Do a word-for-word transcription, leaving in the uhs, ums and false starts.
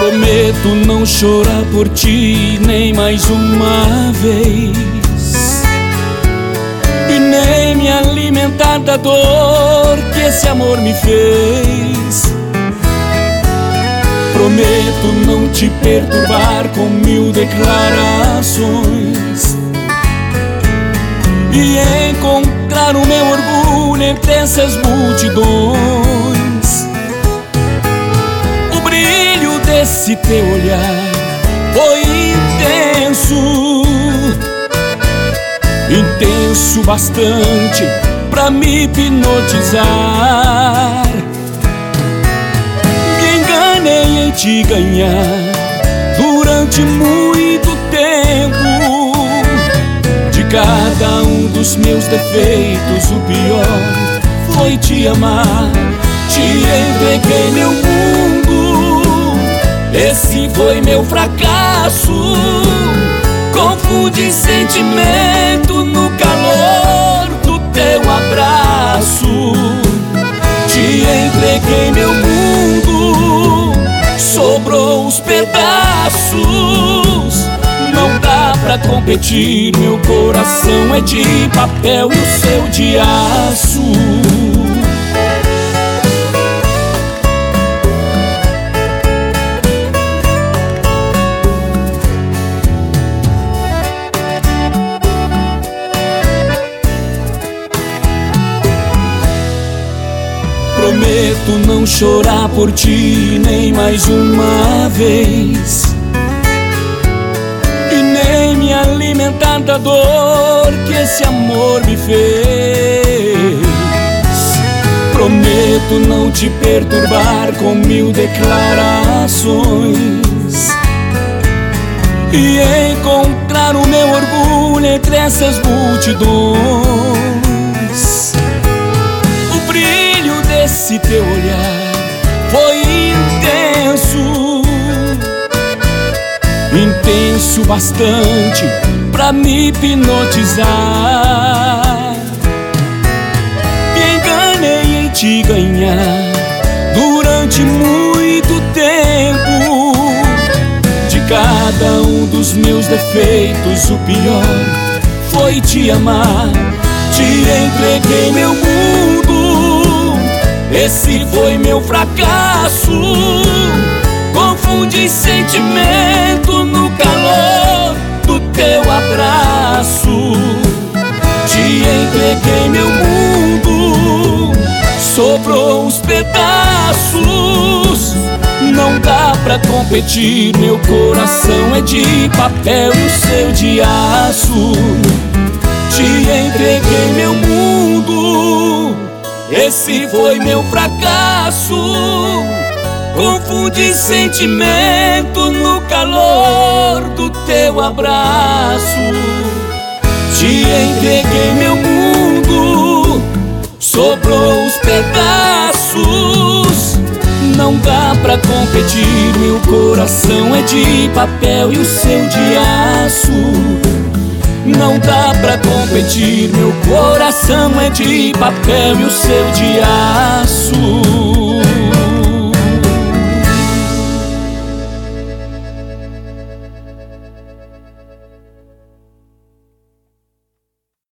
Prometo não chorar por ti nem mais uma vez, e nem me alimentar da dor que esse amor me fez. Prometo não te perturbar com mil declarações, e encontrar o meu orgulho entre essas multidões. O brilho desse teu olhar foi intenso, intenso bastante pra me hipnotizar. Me enganei em te ganhar durante muito tempo. De cada um dos meus defeitos, o pior foi te amar. Te entreguei meu mundo, esse foi meu fracasso. Confundi sentimento no calor do teu abraço. Te entreguei meu mundo, sobrou os pedaços. Não dá pra competir, meu coração é de papel e o seu de aço. Prometo não chorar por ti nem mais uma vez, e nem me alimentar da dor que esse amor me fez. Prometo não te perturbar com mil declarações, e encontrar o meu orgulho entre essas multidões. O brilho desse teu olhar foi intenso, intenso bastante pra me hipnotizar. Me enganei em te ganhar durante muito tempo. De cada um dos meus defeitos, o pior foi te amar. Te entreguei meu mundo, esse foi meu fracasso. Confundi sentimento no calor do teu abraço. Te entreguei meu mundo, sobrou os pedaços. Não dá pra competir, meu coração é de papel e o seu de aço. Te entreguei meu mundo, esse foi meu fracasso. Confundi sentimento no calor do teu abraço. Te entreguei meu mundo, sobrou os pedaços. Não dá pra competir, meu coração é de papel e o seu de aço. Não dá pra competir, meu coração é de papel e o seu de aço.